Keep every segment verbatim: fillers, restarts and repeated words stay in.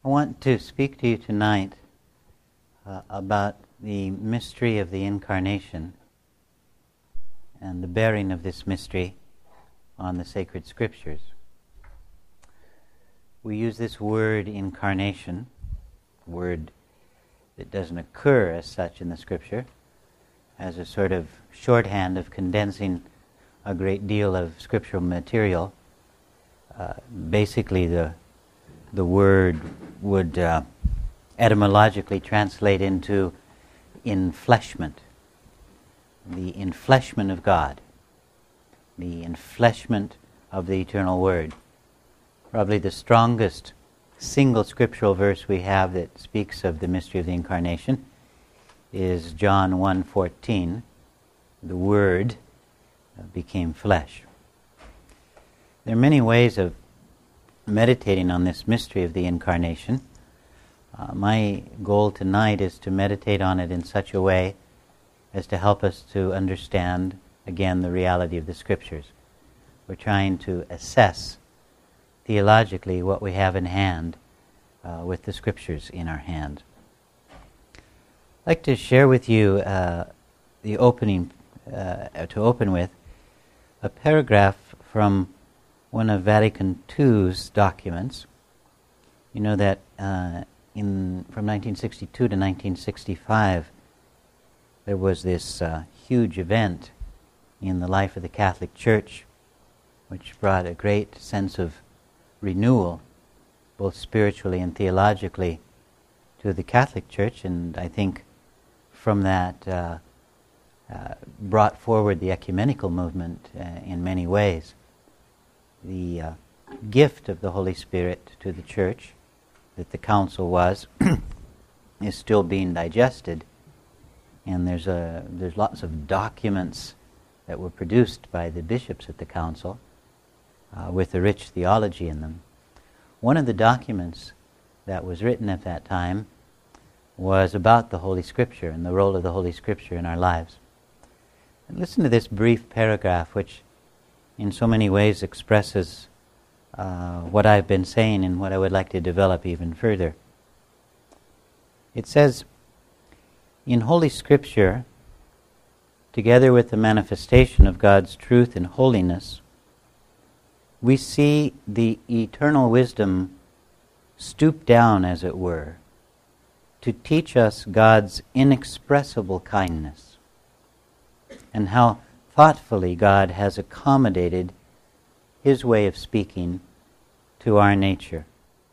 I want to speak to you tonight uh, about the mystery of the Incarnation and the bearing of this mystery on the sacred scriptures. We use this word incarnation, a word that doesn't occur as such in the scripture, as a sort of shorthand of condensing a great deal of scriptural material. Uh, basically, the the word would uh, etymologically translate into enfleshment, the enfleshment of God, the enfleshment of the eternal Word. Probably the strongest single scriptural verse we have that speaks of the mystery of the Incarnation is John one fourteen. The Word became flesh. There are many ways of meditating on this mystery of the Incarnation. Uh, my goal tonight is to meditate on it in such a way as to help us to understand, again, the reality of the Scriptures. We're trying to assess theologically what we have in hand uh, with the Scriptures in our hand. I'd like to share with you uh, the opening, uh, to open with, a paragraph from one of Vatican two's documents. You know that uh, in from nineteen sixty-two to nineteen sixty-five, there was this uh, huge event in the life of the Catholic Church, which brought a great sense of renewal, both spiritually and theologically, to the Catholic Church, and I think from that uh, uh, brought forward the ecumenical movement uh, in many ways. The uh, gift of the Holy Spirit to the Church that the Council was is still being digested, and there's a there's lots of documents that were produced by the bishops at the Council uh, with a rich theology in them. One of the documents that was written at that time was about the Holy Scripture and the role of the Holy Scripture in our lives. And listen to this brief paragraph, which in so many ways expresses uh, what I've been saying and what I would like to develop even further. It says, in Holy Scripture, together with the manifestation of God's truth and holiness, we see the eternal wisdom stoop down, as it were, to teach us God's inexpressible kindness, and how thoughtfully God has accommodated His way of speaking to our nature.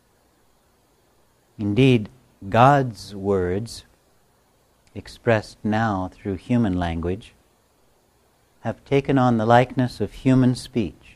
Indeed, God's words, expressed now through human language, have taken on the likeness of human speech,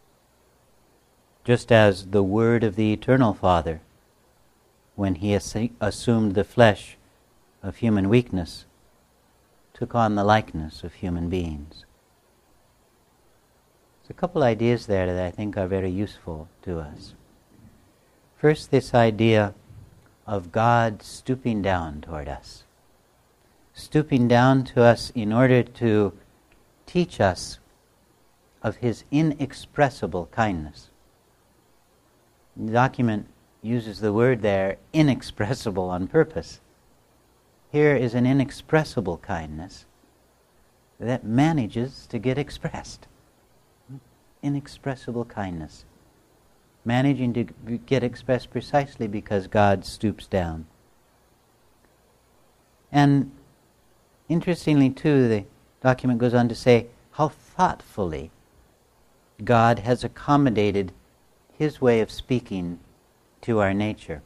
just as the Word of the Eternal Father, when He assu- assumed the flesh of human weakness, took on the likeness of human beings. There's a couple ideas there that I think are very useful to us. First, this idea of God stooping down toward us. Stooping down to us in order to teach us of His inexpressible kindness. The document uses the word there, inexpressible, on purpose. Here is an inexpressible kindness that manages to get expressed. Inexpressible kindness, managing to get expressed precisely because God stoops down. And interestingly too, the document goes on to say how thoughtfully God has accommodated His way of speaking to our nature.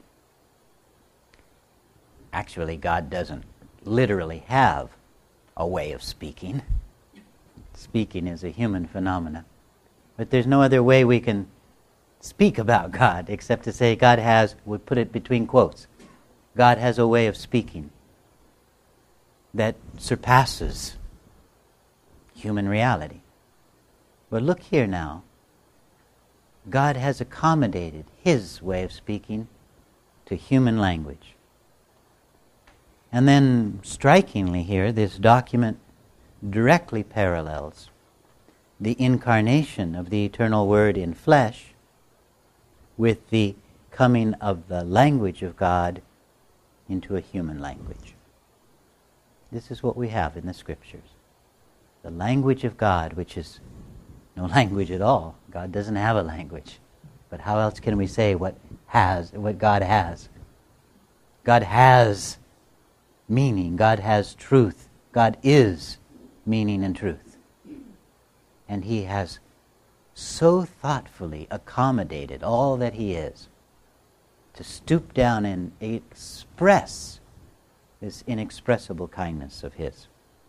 Actually, God doesn't literally have a way of speaking. Speaking is a human phenomenon. But there's no other way we can speak about God except to say God has, we put it between quotes, God has a way of speaking that surpasses human reality. But look here now. God has accommodated His way of speaking to human language. And then, strikingly here, this document directly parallels the incarnation of the eternal Word in flesh with the coming of the language of God into a human language. This is what we have in the Scriptures. The language of God, which is no language at all. God doesn't have a language. But how else can we say what has, what God has? God has meaning. God has truth. God is meaning and truth. And He has so thoughtfully accommodated all that He is to stoop down and express this inexpressible kindness of His.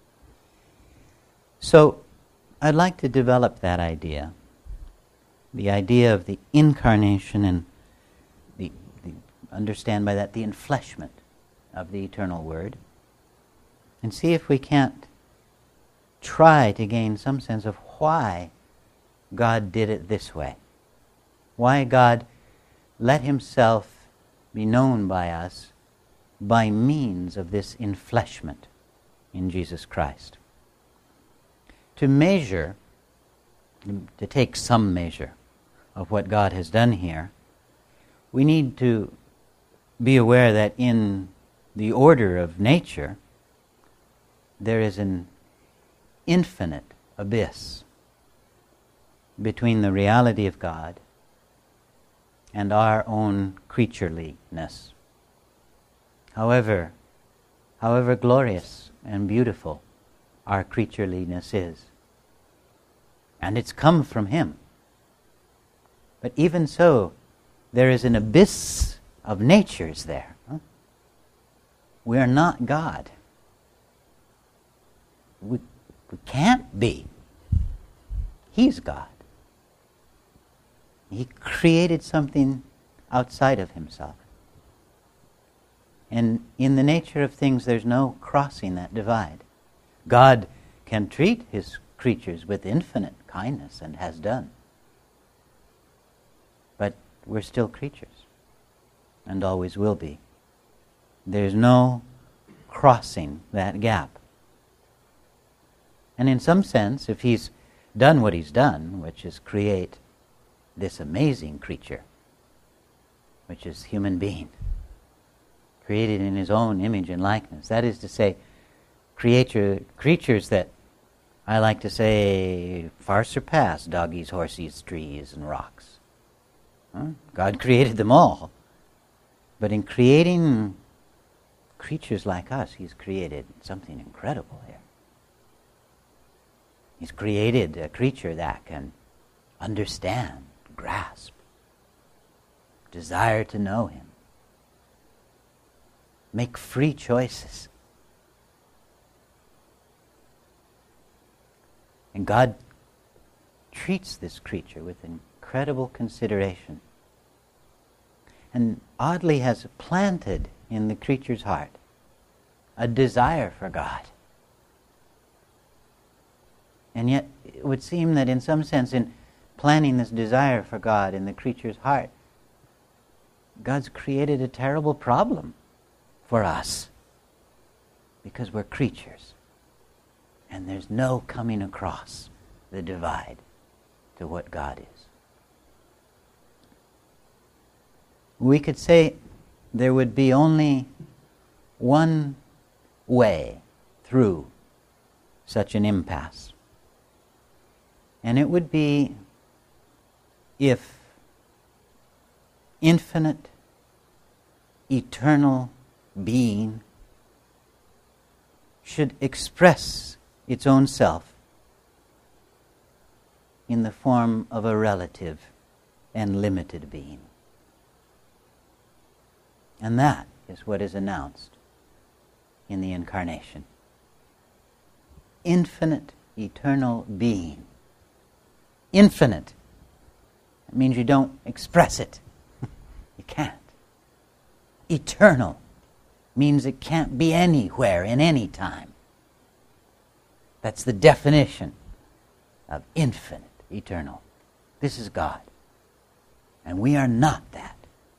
So, I'd like to develop that idea, the idea of the incarnation and the, the understand by that the enfleshment of the eternal Word, and see if we can't try to gain some sense of why God did it this way, why God let Himself be known by us by means of this enfleshment in Jesus Christ. To measure, to take some measure of what God has done here, we need to be aware that in the order of nature, there is an infinite abyss between the reality of God and our own creatureliness. However, however glorious and beautiful our creatureliness is. And it's come from Him. But even so, there is an abyss of natures there. Huh? We are not God. We, we can't be. He's God. He created something outside of Himself. And in the nature of things, there's no crossing that divide. God can treat His creatures with infinite kindness and has done. But we're still creatures and always will be. There's no crossing that gap. And in some sense, if He's done what He's done, which is create this amazing creature, which is human being, created in His own image and likeness, that is to say, creature, creatures that I like to say far surpass doggies, horses, trees, and rocks. Huh? God created them all. But in creating creatures like us, He's created something incredible here. He's created a creature that can understand, grasp, desire to know Him, make free choices. And God treats this creature with incredible consideration, and oddly has planted in the creature's heart a desire for God. And yet it would seem that in some sense, in planting this desire for God in the creature's heart, God's created a terrible problem for us, because we're creatures. And there's no coming across the divide to what God is. We could say there would be only one way through such an impasse. And it would be if infinite, eternal being should express its own self in the form of a relative and limited being. And that is what is announced in the Incarnation. Infinite, eternal being. Infinite. It means you don't express it. You can't. Eternal means it can't be anywhere in any time. That's the definition of infinite, eternal. This is God. And we are not that.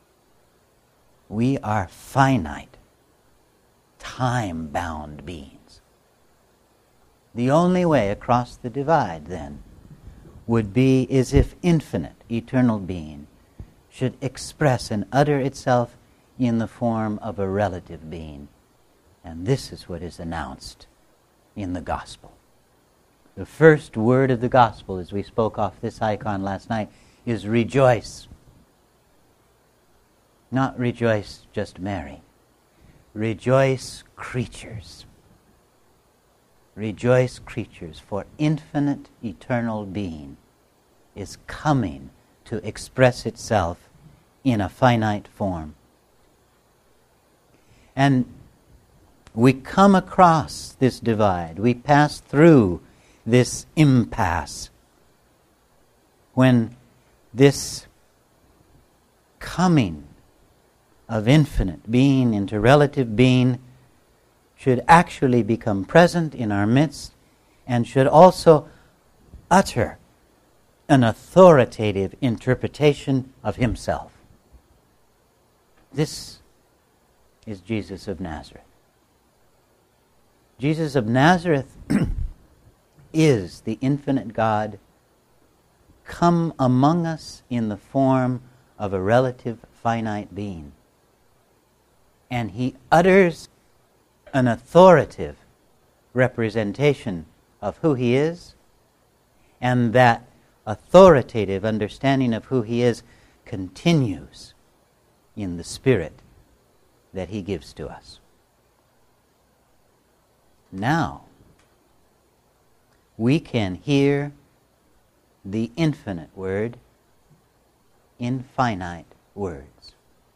We are finite, time-bound beings. The only way across the divide, then, would be as if infinite, eternal being should express and utter itself in the form of a relative being. And this is what is announced in the gospel. The first word of the gospel, as we spoke off this icon last night, is rejoice. Not rejoice just Mary. Rejoice, creatures. Rejoice, creatures, for infinite eternal being is coming to express itself in a finite form. And we come across this divide. We pass through this impasse when this coming of infinite being into relative being should actually become present in our midst and should also utter an authoritative interpretation of himself. This is Jesus of Nazareth. Jesus of Nazareth is the infinite God come among us in the form of a relative finite being. And he utters an authoritative representation of who he is, and that authoritative understanding of who he is continues in the Spirit that he gives to us. Now, we can hear the infinite word in finite words.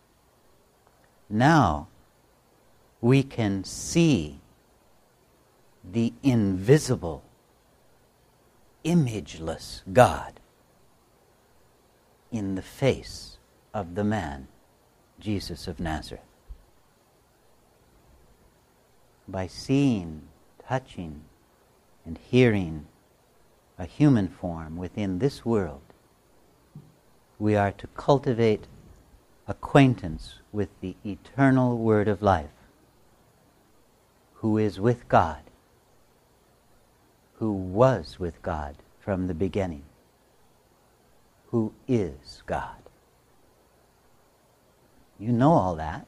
Now, we can see the invisible, imageless God in the face of the man, Jesus of Nazareth. By seeing, touching, and hearing a human form within this world, we are to cultivate acquaintance with the eternal Word of life, who is with God, who was with God from the beginning, who is God. You know all that.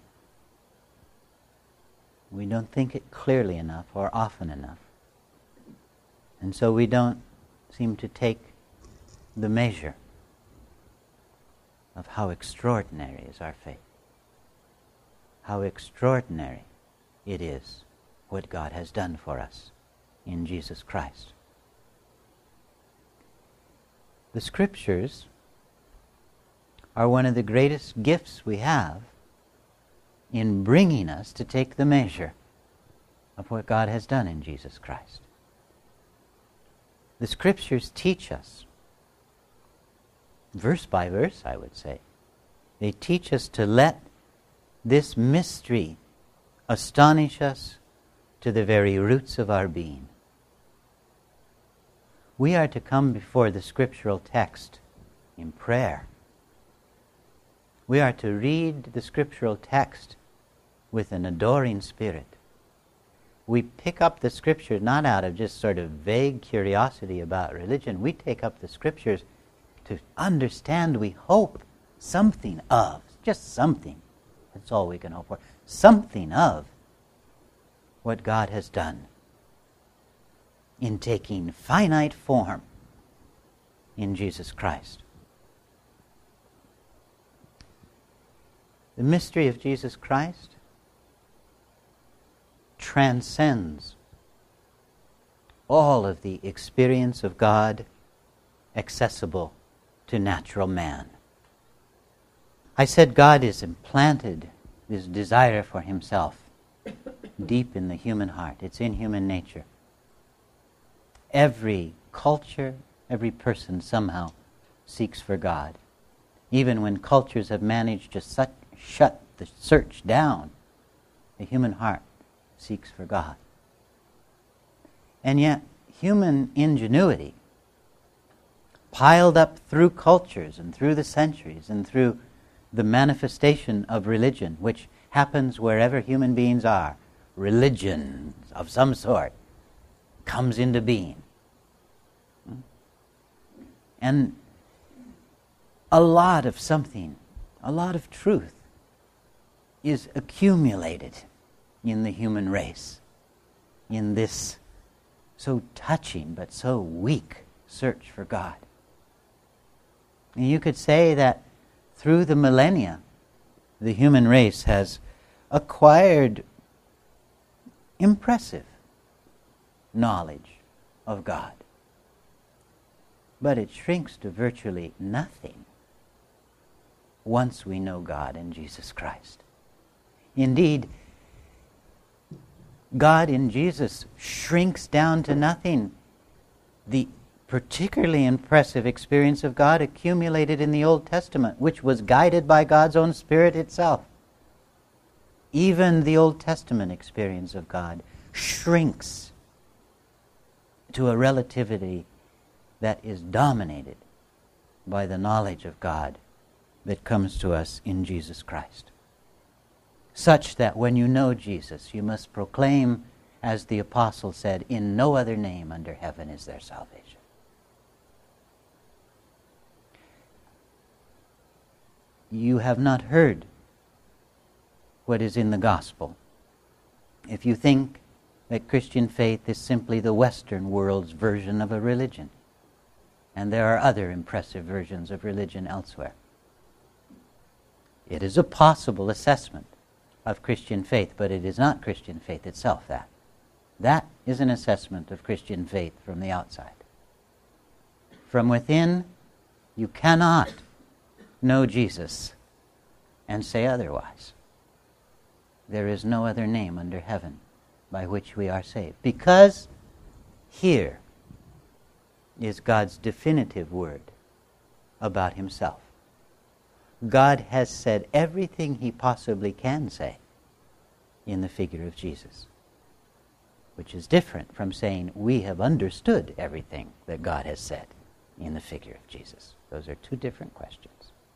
We don't think it clearly enough or often enough. And so we don't seem to take the measure of how extraordinary is our faith. How extraordinary it is what God has done for us in Jesus Christ. The Scriptures are one of the greatest gifts we have in bringing us to take the measure of what God has done in Jesus Christ. The Scriptures teach us, verse by verse, I would say, they teach us to let this mystery astonish us to the very roots of our being. We are to come before the scriptural text in prayer. We are to read the scriptural text with an adoring spirit. We pick up the Scripture not out of just sort of vague curiosity about religion. We take up the Scriptures to understand, we hope, something of, just something. That's all we can hope for. Something of what God has done in taking finite form in Jesus Christ. The mystery of Jesus Christ transcends all of the experience of God accessible to natural man. I said God is implanted this desire for himself deep in the human heart. It's in human nature. Every culture, every person somehow seeks for God. Even when cultures have managed to su- shut the search down, the human heart seeks for God. And yet, human ingenuity, piled up through cultures and through the centuries and through the manifestation of religion, which happens wherever human beings are, religion of some sort comes into being. And a lot of something a lot of truth is accumulated in the human race in this so touching but so weak search for God. And you could say that through the millennia, the human race has acquired impressive knowledge of God. But it shrinks to virtually nothing once we know God in Jesus Christ. Indeed, God in Jesus shrinks down to nothing. The particularly impressive experience of God accumulated in the Old Testament, which was guided by God's own Spirit itself. Even the Old Testament experience of God shrinks to a relativity that is dominated by the knowledge of God that comes to us in Jesus Christ. Such that when you know Jesus, you must proclaim, as the apostle said, in no other name under heaven is there salvation. You have not heard what is in the gospel if you think that Christian faith is simply the Western world's version of a religion, and there are other impressive versions of religion elsewhere. It is a possible assessment of Christian faith, but it is not Christian faith itself, that. That is an assessment of Christian faith from the outside. From within, you cannot know Jesus and say otherwise. There is no other name under heaven by which we are saved. Because here is God's definitive word about himself. God has said everything he possibly can say in the figure of Jesus, which is different from saying we have understood everything that God has said in the figure of Jesus. Those are two different questions.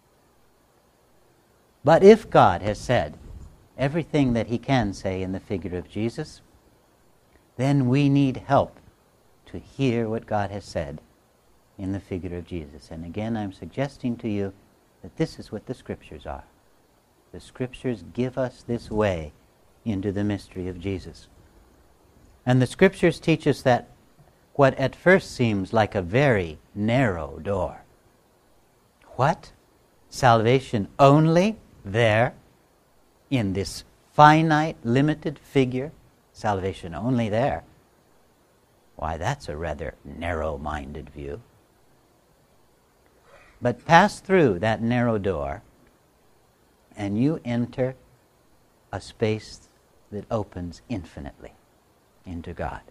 But if God has said everything that he can say in the figure of Jesus, then we need help to hear what God has said in the figure of Jesus. And again, I'm suggesting to you that this is what the Scriptures are. The Scriptures give us this way into the mystery of Jesus. And the Scriptures teach us that what at first seems like a very narrow door. What? Salvation only there in this finite, limited figure? Salvation only there? Why, that's a rather narrow-minded view. But pass through that narrow door, and you enter a space that opens infinitely into God.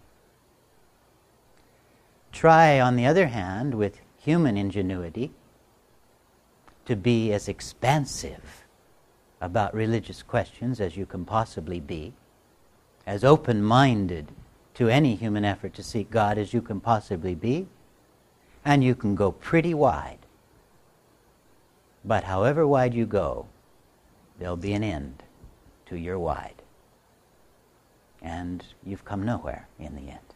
Try, on the other hand, with human ingenuity, to be as expansive about religious questions as you can possibly be, as open-minded to any human effort to seek God as you can possibly be, and you can go pretty wide. But however wide you go, there'll be an end to your wide. And you've come nowhere in the end.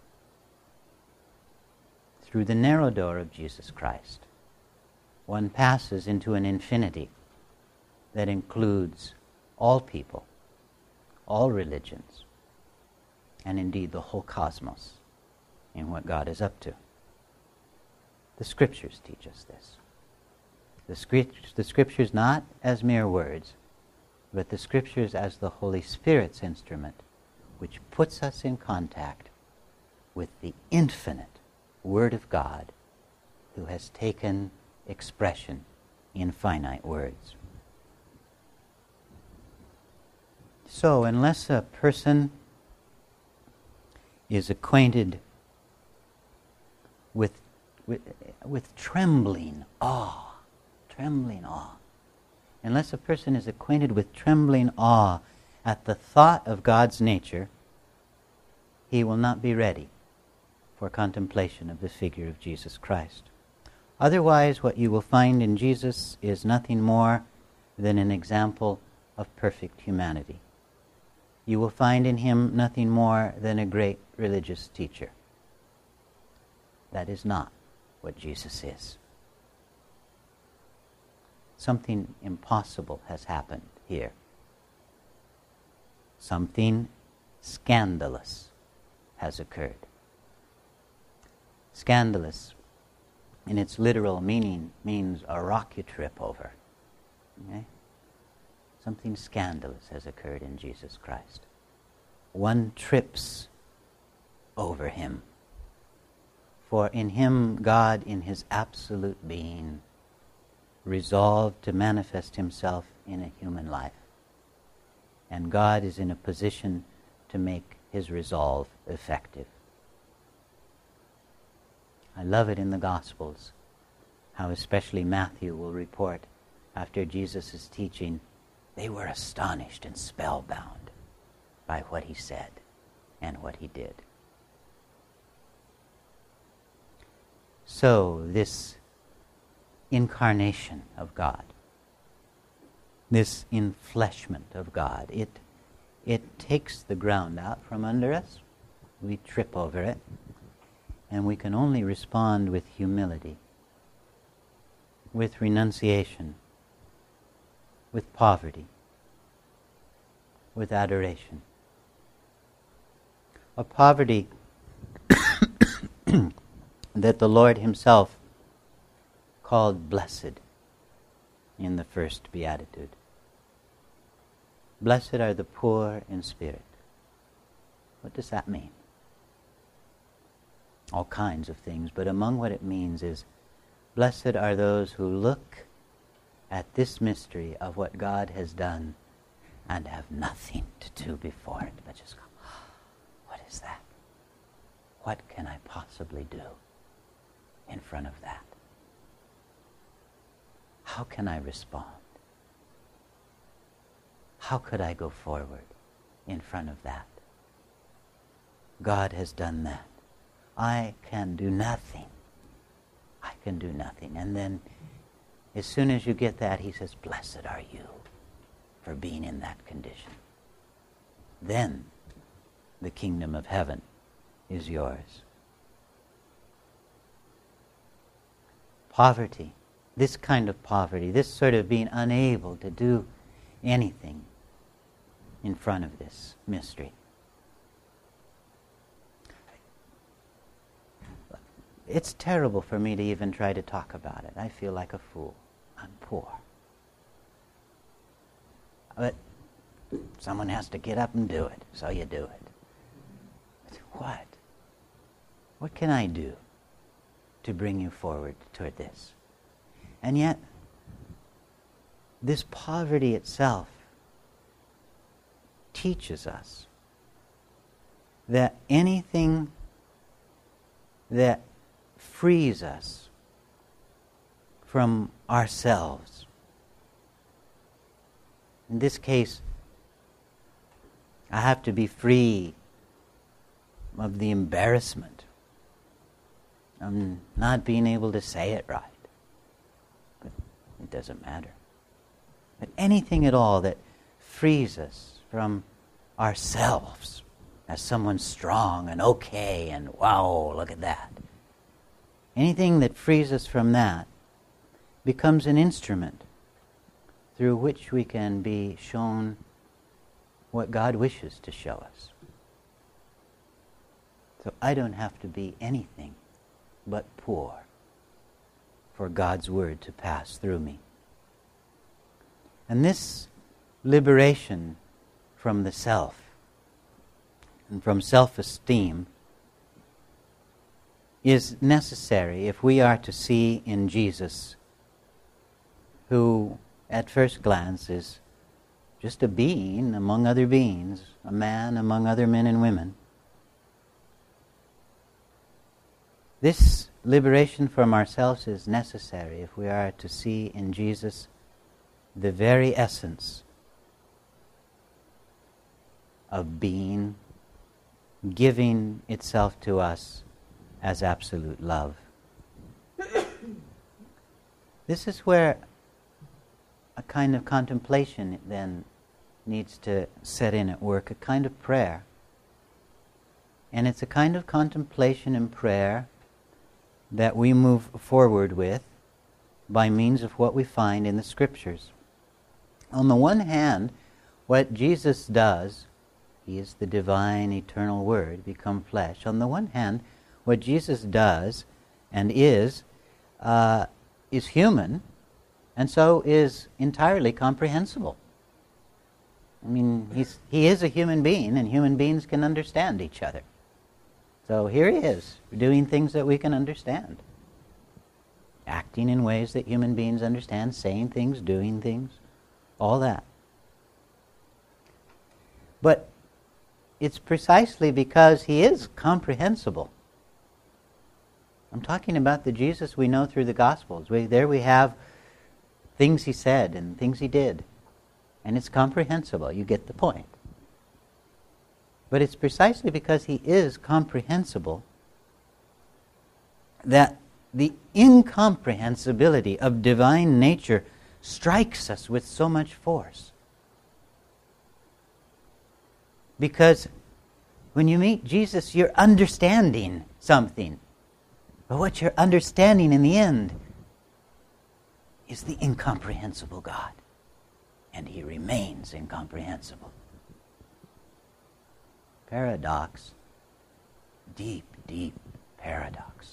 Through the narrow door of Jesus Christ, one passes into an infinity that includes all people, all religions, and indeed the whole cosmos in what God is up to. The Scriptures teach us this. The, script, the Scriptures not as mere words, but the Scriptures as the Holy Spirit's instrument, which puts us in contact with the infinite Word of God, who has taken expression in finite words. So, unless a person is acquainted with, with, with trembling awe, trembling awe, unless a person is acquainted with trembling awe at the thought of God's nature, he will not be ready for contemplation of the figure of Jesus Christ. Otherwise, what you will find in Jesus is nothing more than an example of perfect humanity. You will find in him nothing more than a great religious teacher. That is not what Jesus is. something impossible has happened here. Something scandalous has occurred. Scandalous, in its literal meaning, means a rock you trip over. Okay? Something scandalous has occurred in Jesus Christ. One trips over him. For in him, God, in his absolute being, resolved to manifest himself in a human life. And God is in a position to make his resolve effective. I love it in the Gospels, how especially Matthew will report after Jesus' teaching, they were astonished and spellbound by what he said and what he did. So this incarnation of God, this enfleshment of God, it, it takes the ground out from under us. We trip over it, and we can only respond with humility, with renunciation, with poverty, with adoration. A poverty that the Lord himself called blessed in the first beatitude. Blessed are the poor in spirit. What does that mean? All kinds of things, but among what it means is, blessed are those who look at this mystery of what God has done and have nothing to do before it, but just go, what is that? What can I possibly do in front of that? How can I respond? How could I go forward in front of that? God has done that. I can do nothing. I can do nothing. And then as soon as you get that, he says, blessed are you for being in that condition. Then the kingdom of heaven is yours. Poverty, this kind of poverty, this sort of being unable to do anything in front of this mystery. It's terrible for me to even try to talk about it. I feel like a fool. I'm poor. But someone has to get up and do it, so you do it. But what? What can I do to bring you forward toward this? And yet, this poverty itself teaches us that anything that frees us from ourselves, in this case, I have to be free of the embarrassment of not being able to say it right. But it doesn't matter. But anything at all that frees us from ourselves as someone strong and okay and wow, look at that. Anything that frees us from that becomes an instrument through which we can be shown what God wishes to show us. So I don't have to be anything but poor for God's word to pass through me. And this liberation from the self and from self-esteem is necessary if we are to see in Jesus, who at first glance is just a being among other beings, a man among other men and women. This liberation from ourselves is necessary if we are to see in Jesus the very essence of being, giving itself to us as absolute love. This is where a kind of contemplation then needs to set in at work, a kind of prayer. And it's a kind of contemplation and prayer that we move forward with by means of what we find in the Scriptures. On the one hand, what Jesus does, he is the divine eternal Word become flesh. On the one hand, what Jesus does and is, uh, is human, and so is entirely comprehensible. I mean, he's, he is a human being, and human beings can understand each other. So here he is, doing things that we can understand. Acting in ways that human beings understand, saying things, doing things, all that. But it's precisely because he is comprehensible. I'm talking about the Jesus we know through the Gospels. We, there we have things he said and things he did. And it's comprehensible. You get the point. But it's precisely because he is comprehensible that the incomprehensibility of divine nature strikes us with so much force. Because when you meet Jesus, you're understanding something. But what you're understanding in the end is the incomprehensible God. And he remains incomprehensible. Paradox. Deep, deep paradox.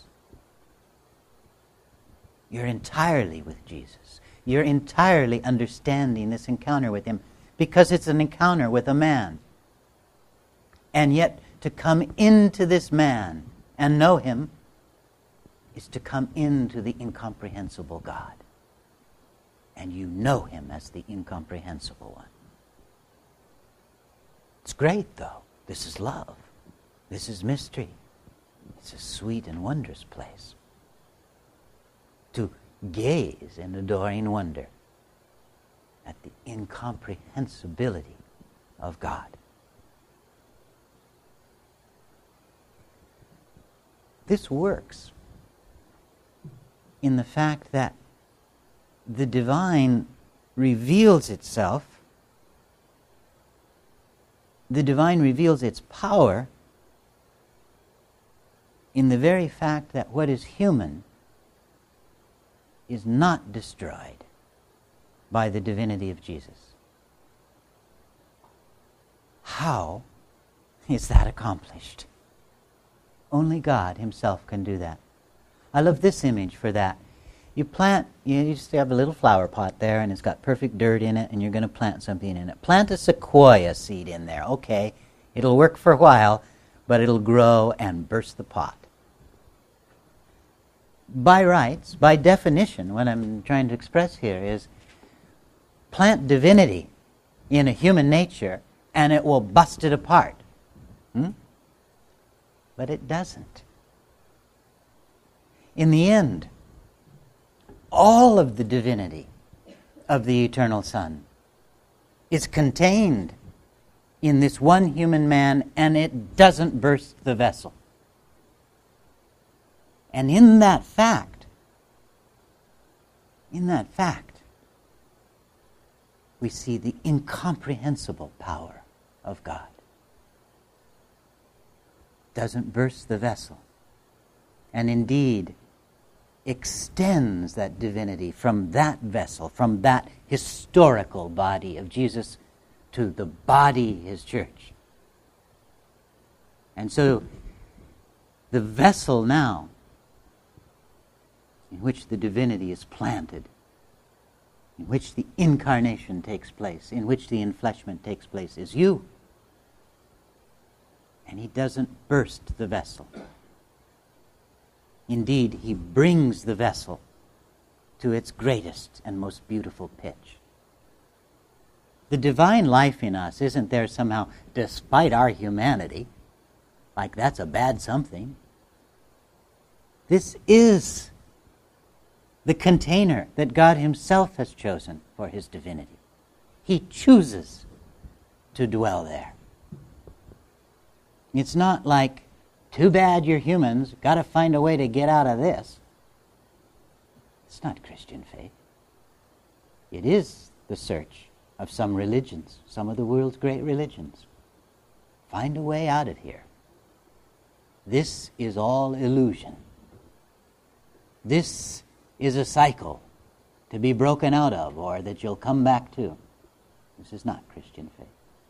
You're entirely with Jesus. You're entirely understanding this encounter with him because it's an encounter with a man. And yet, to come into this man and know him is to come into the incomprehensible God. And you know him as the incomprehensible one. It's great, though. This is love. This is mystery. It's a sweet and wondrous place to gaze in adoring wonder at the incomprehensibility of God. This works in the fact that the divine reveals itself, the divine reveals its power in the very fact that what is human is not destroyed by the divinity of Jesus. How is that accomplished? Only God himself can do that. I love this image for that. You plant, you just have a little flower pot there and it's got perfect dirt in it and you're going to plant something in it. Plant a sequoia seed in there. Okay, it'll work for a while, but it'll grow and burst the pot. By rights, by definition, what I'm trying to express here is plant divinity in a human nature and it will bust it apart. Hmm? But it doesn't. In the end, all of the divinity of the eternal Son is contained in this one human man, and it doesn't burst the vessel. And in that fact, in that fact, we see the incomprehensible power of God. Doesn't burst the vessel. And indeed, extends that divinity from that vessel, from that historical body of Jesus to the body, his church. And so, the vessel now in which the divinity is planted, in which the incarnation takes place, in which the enfleshment takes place, is you. And he doesn't burst the vessel. Indeed, he brings the vessel to its greatest and most beautiful pitch. The divine life in us isn't there somehow despite our humanity, like that's a bad something. This is the container that God himself has chosen for his divinity. He chooses to dwell there. It's not like, too bad you're humans, got to find a way to get out of this. It's not Christian faith. It is the search of some religions, some of the world's great religions. Find a way out of here. This is all illusion. This is a cycle to be broken out of, or that you'll come back to. This is not Christian faith.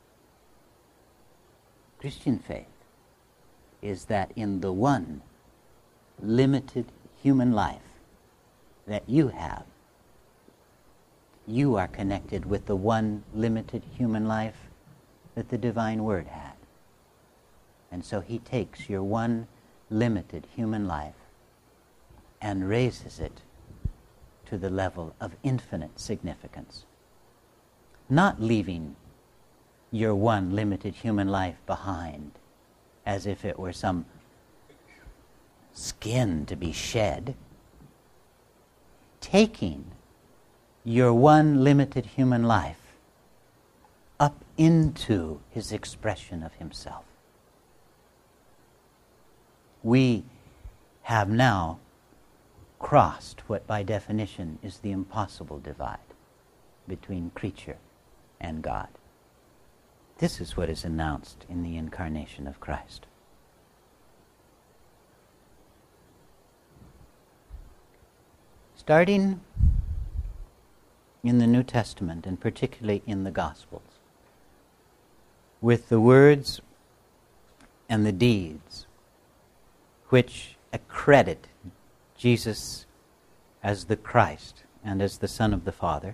Christian faith is that in the one limited human life that you have, you are connected with the one limited human life that the divine Word had. And so he takes your one limited human life and raises it to the level of infinite significance. Not leaving your one limited human life behind as if it were some skin to be shed. Taking your one limited human life up into his expression of himself. We have now crossed what by definition is the impossible divide between creature and God. This is what is announced in the incarnation of Christ. Starting in the New Testament, and particularly in the Gospels, with the words and the deeds which accredit Jesus as the Christ and as the Son of the Father,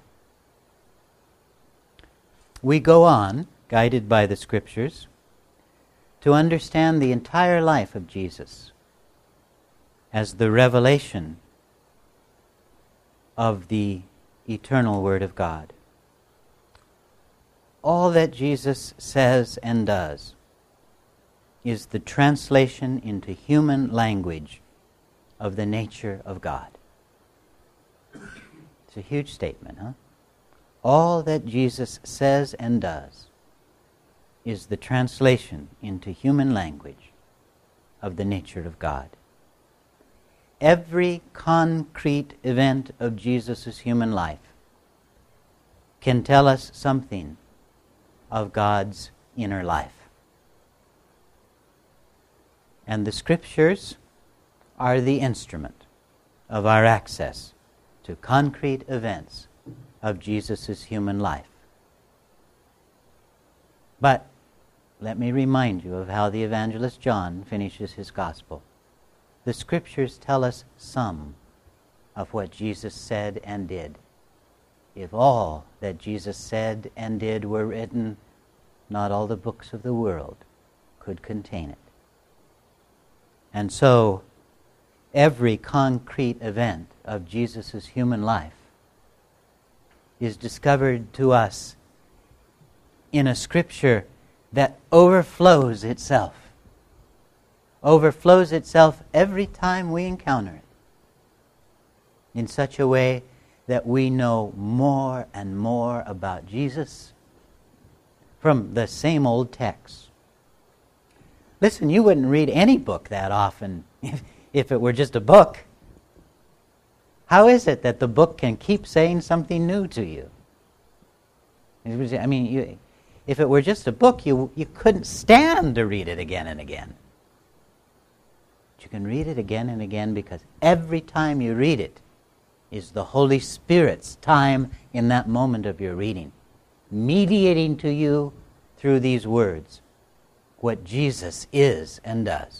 we go on, guided by the Scriptures, to understand the entire life of Jesus as the revelation of the eternal Word of God. All that Jesus says and does is the translation into human language of the nature of God. It's a huge statement, huh? All that Jesus says and does is the translation into human language of the nature of God. Every concrete event of Jesus' human life can tell us something of God's inner life. And the Scriptures are the instrument of our access to concrete events of Jesus' human life. But let me remind you of how the evangelist John finishes his gospel. The Scriptures tell us some of what Jesus said and did. If all that Jesus said and did were written, not all the books of the world could contain it. And so, every concrete event of Jesus' human life is discovered to us in a Scripture that overflows itself. Overflows itself every time we encounter it, in such a way that we know more and more about Jesus from the same old text. Listen, you wouldn't read any book that often if, if it were just a book. How is it that the book can keep saying something new to you? I mean, you, if it were just a book, you, you couldn't stand to read it again and again. But you can read it again and again because every time you read it is the Holy Spirit's time in that moment of your reading, mediating to you through these words what Jesus is and does.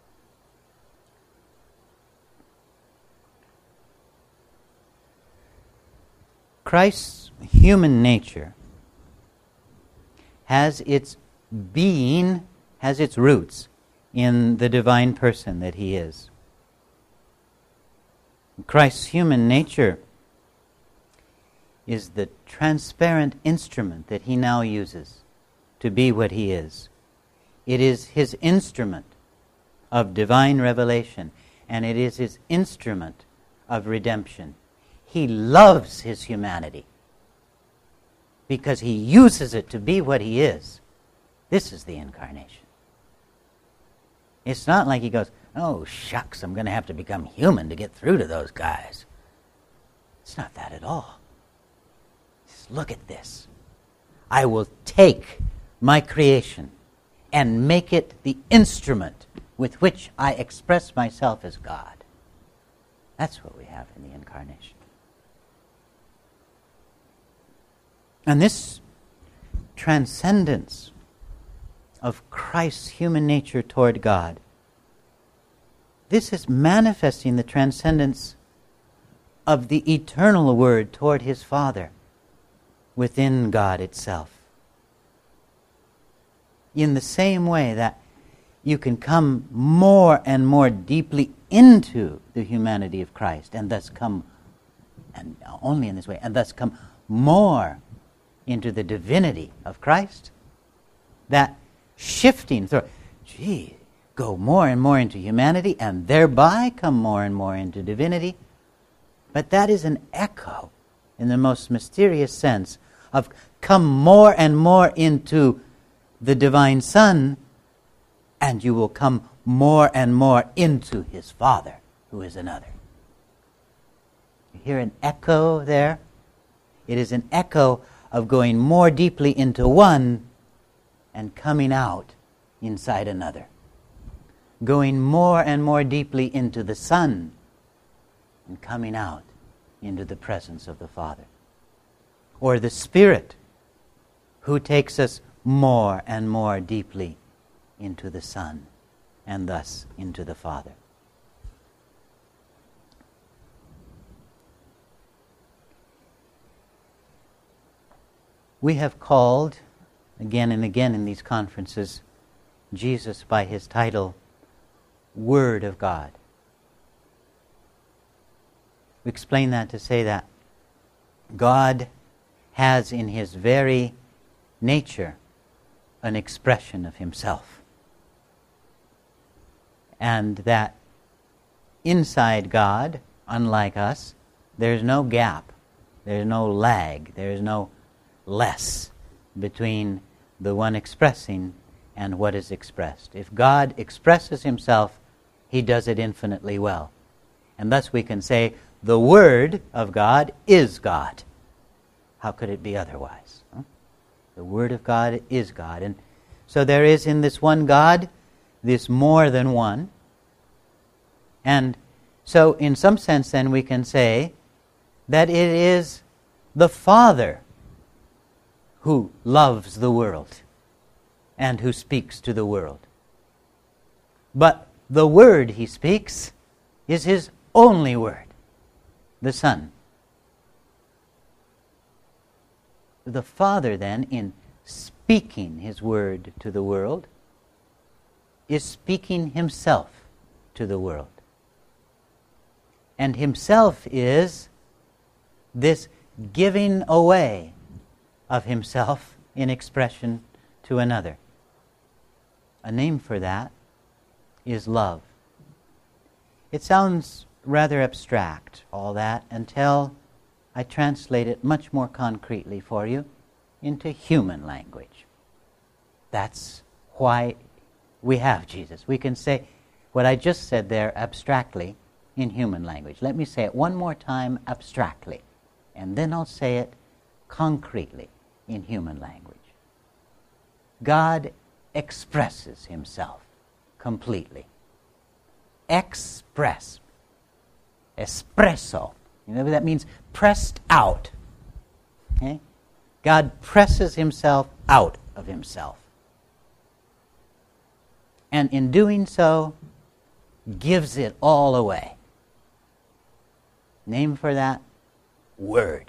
Christ's human nature has its being, has its roots in the divine person that he is. Christ's human nature is the transparent instrument that he now uses to be what he is. It is his instrument of divine revelation, and it is his instrument of redemption. He loves his humanity because he uses it to be what he is. This is the incarnation. It's not like he goes, oh, shucks, I'm going to have to become human to get through to those guys. It's not that at all. Just look at this. I will take my creation and make it the instrument with which I express myself as God. That's what we have in the incarnation. And this transcendence of Christ's human nature toward God, this is manifesting the transcendence of the eternal Word toward His Father within God itself. In the same way that you can come more and more deeply into the humanity of Christ, and thus come, and only in this way, and thus come more into the divinity of Christ, that shifting through, gee, go more and more into humanity, and thereby come more and more into divinity. But that is an echo, in the most mysterious sense, of come more and more into the divine Son, and you will come more and more into His Father, who is another. You hear an echo there? It is an echo of going more deeply into one and coming out inside another. Going more and more deeply into the Son and coming out into the presence of the Father. Or the Spirit, who takes us more and more deeply into the Son and thus into the Father. We have called, again and again in these conferences, Jesus by His title, Word of God. We explain that to say that God has in His very nature an expression of Himself. And that inside God, unlike us, there's no gap, there's no lag, there's no less between the one expressing and what is expressed. If God expresses Himself, He does it infinitely well. And thus we can say, the Word of God is God. How could it be otherwise? Huh? The Word of God is God. And so there is in this one God, this more than one. And so in some sense then we can say that it is the Father who loves the world and who speaks to the world. But the word He speaks is His only word, the Son. The Father then, in speaking His word to the world, is speaking Himself to the world. And Himself is this giving away of Himself in expression to another. A name for that is love. It sounds rather abstract, all that, until I translate it much more concretely for you into human language. That's why we have Jesus. We can say what I just said there abstractly in human language. Let me say it one more time abstractly, and then I'll say it concretely in human language. God expresses Himself completely. Express. Espresso. You know what that means? Pressed out. Okay? God presses Himself out of Himself. And in doing so, gives it all away. Name for that? Word.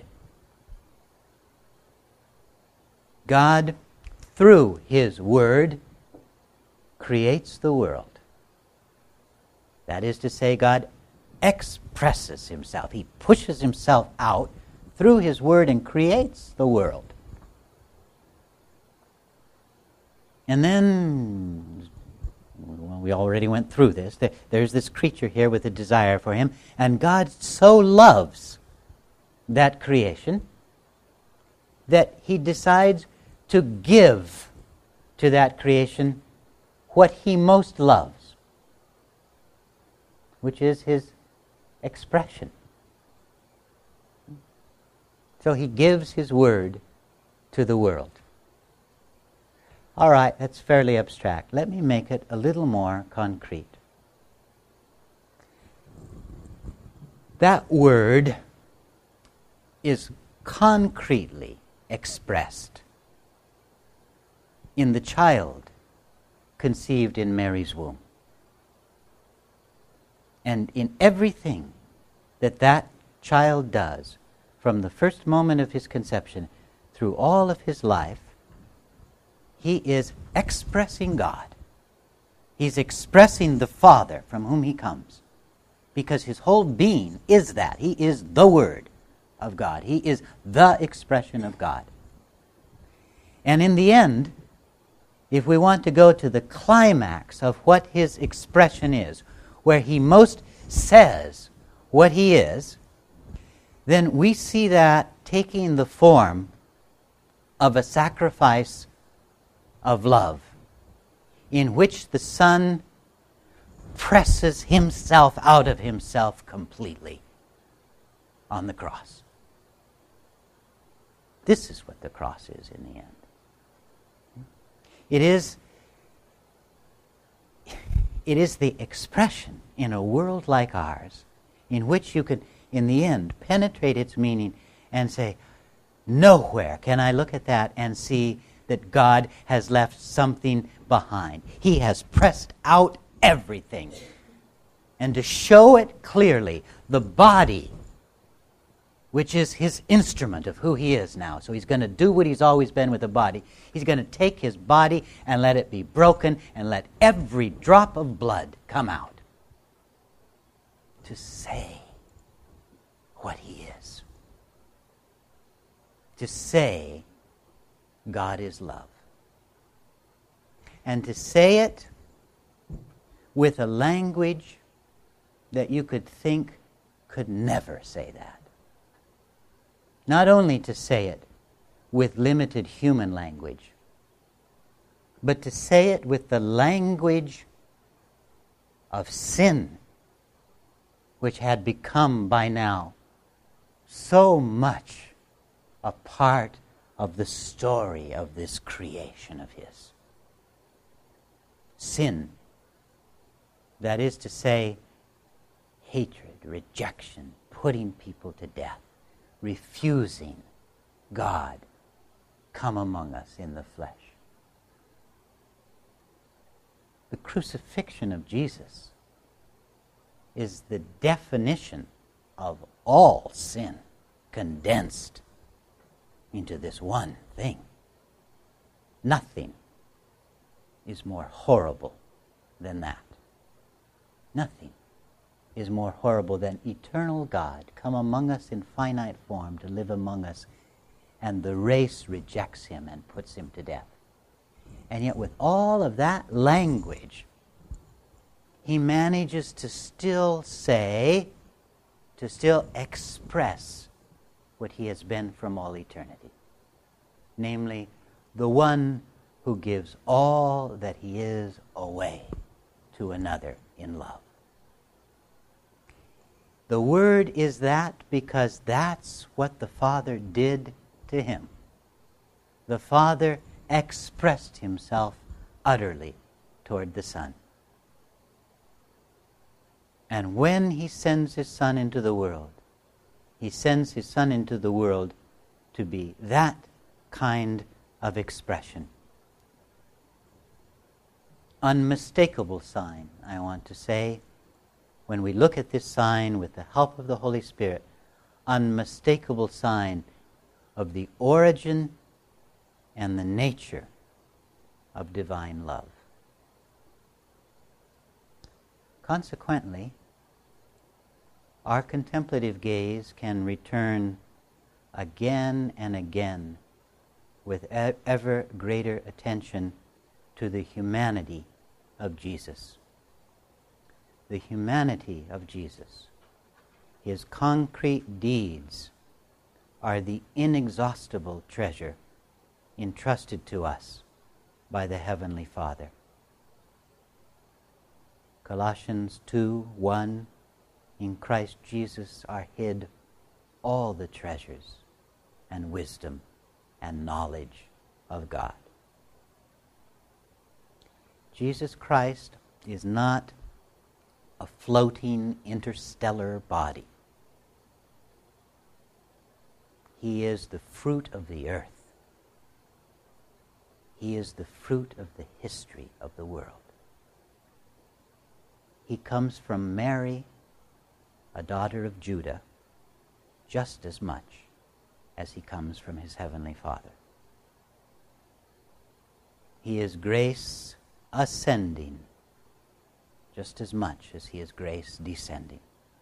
God, through His Word, creates the world. That is to say, God expresses Himself. He pushes Himself out through His Word and creates the world. And then, well, we already went through this. There's this creature here with a desire for Him, and God so loves that creation that He decides to give to that creation what He most loves, which is His expression. So He gives His word to the world. All right, that's fairly abstract. Let me make it a little more concrete. That word is concretely expressed in the child conceived in Mary's womb. And in everything that that child does, from the first moment of his conception through all of his life, he is expressing God. He's expressing the Father from whom he comes, because his whole being is that. He is the Word of God. He is the expression of God. And in the end, if we want to go to the climax of what his expression is, where he most says what he is, then we see that taking the form of a sacrifice of love, in which the Son presses himself out of himself completely on the cross. This is what the cross is in the end. It is, it is the expression in a world like ours in which you could, in the end, penetrate its meaning and say, nowhere can I look at that and see that God has left something behind. He has pressed out everything. And to show it clearly, the body, which is his instrument of who he is now. So he's going to do what he's always been with the body. He's going to take his body and let it be broken and let every drop of blood come out to say what he is. To say God is love. And to say it with a language that you could think could never say that. Not only to say it with limited human language, but to say it with the language of sin, which had become by now so much a part of the story of this creation of his. Sin, that is to say, hatred, rejection, putting people to death, refusing God come among us in the flesh. The crucifixion of Jesus is the definition of all sin condensed into this one thing. Nothing is more horrible than that. Nothing is more horrible than eternal God come among us in finite form to live among us, and the race rejects him and puts him to death. And yet with all of that language, he manages to still say, to still express what he has been from all eternity. Namely, the one who gives all that he is away to another in love. The Word is that because that's what the Father did to him. The Father expressed himself utterly toward the Son. And when he sends his Son into the world, he sends his Son into the world to be that kind of expression. Unmistakable sign, I want to say, when we look at this sign with the help of the Holy Spirit, unmistakable sign of the origin and the nature of divine love. Consequently, our contemplative gaze can return again and again with e- ever greater attention to the humanity of Jesus. The humanity of Jesus. His concrete deeds are the inexhaustible treasure entrusted to us by the Heavenly Father. Colossians two one, in Christ Jesus are hid all the treasures and wisdom and knowledge of God. Jesus Christ is not a floating interstellar body. He is the fruit of the earth. He is the fruit of the history of the world. He comes from Mary, a daughter of Judah, just as much as he comes from his heavenly Father. He is grace ascending just as much as he is grace descending.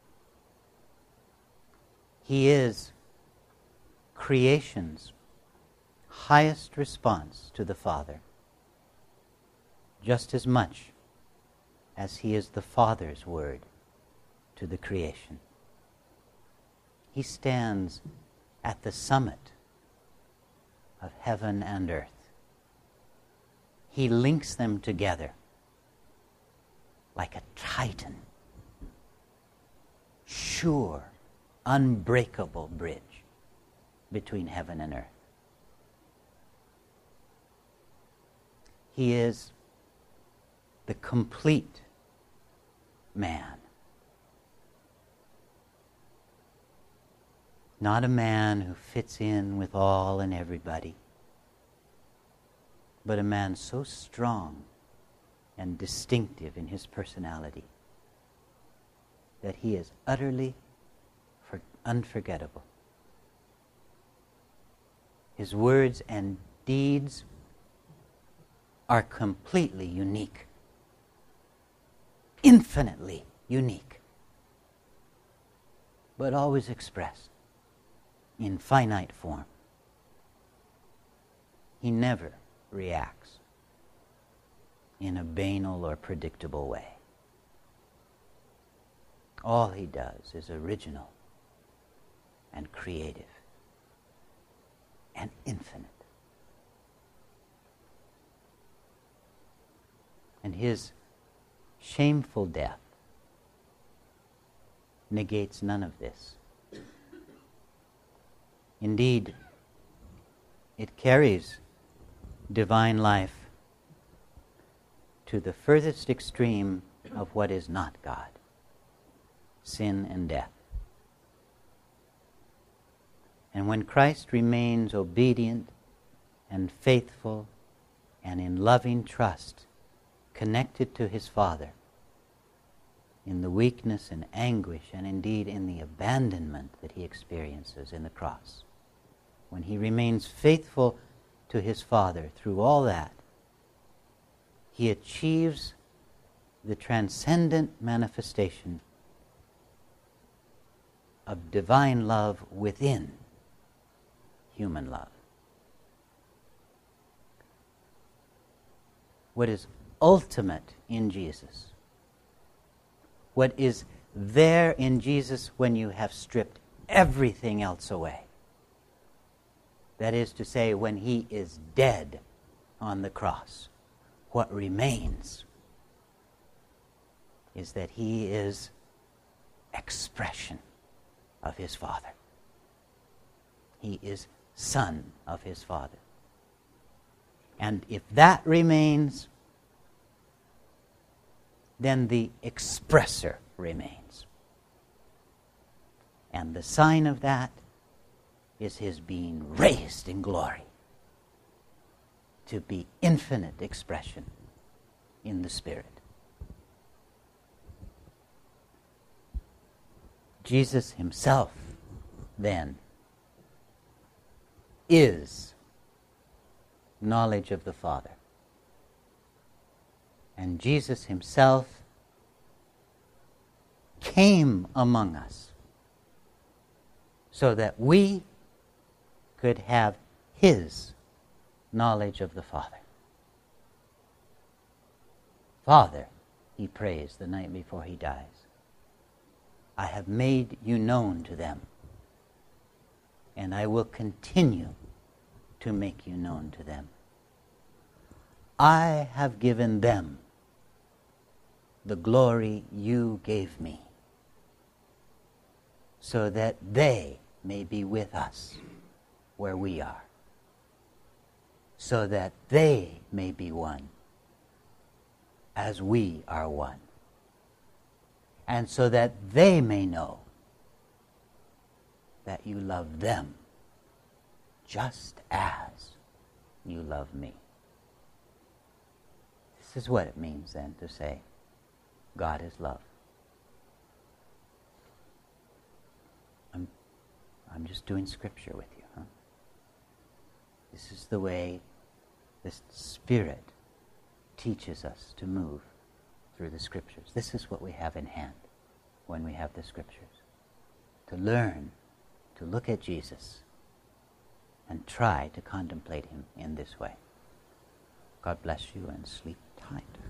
He is creation's highest response to the Father, just as much as he is the Father's word to the creation. He stands at the summit of heaven and earth. He links them together like a titan, sure, unbreakable bridge between heaven and earth. He is the complete man. Not a man who fits in with all and everybody, but a man so strong and distinctive in his personality that he is utterly for unforgettable. His words and deeds are completely unique, infinitely unique, but always expressed in finite form. He never reacts in a banal or predictable way. All he does is original and creative and infinite. And his shameful death negates none of this. Indeed, it carries divine life to the furthest extreme of what is not God, sin and death. And when Christ remains obedient and faithful and in loving trust, connected to his Father, in the weakness and anguish and indeed in the abandonment that he experiences in the cross, when he remains faithful to his Father through all that, he achieves the transcendent manifestation of divine love within human love. What is ultimate in Jesus, what is there in Jesus when you have stripped everything else away, that is to say, when he is dead on the cross, what remains is that he is expression of his Father. He is Son of his Father. And if that remains, then the expressor remains. And the sign of that is his being raised in glory to be infinite expression in the Spirit. Jesus himself, then, is knowledge of the Father. And Jesus himself came among us so that we could have his knowledge of the Father. Father, he prays the night before he dies, I have made you known to them, and I will continue to make you known to them. I have given them the glory you gave me, so that they may be with us where we are, so that they may be one as we are one, and so that they may know that you love them just as you love me. This is what it means then to say, God is love. I'm, I'm just doing scripture with you. Huh? This is the way the Spirit teaches us to move through the scriptures. This is what we have in hand when we have the scriptures. To learn to look at Jesus and try to contemplate him in this way. God bless you and sleep tight.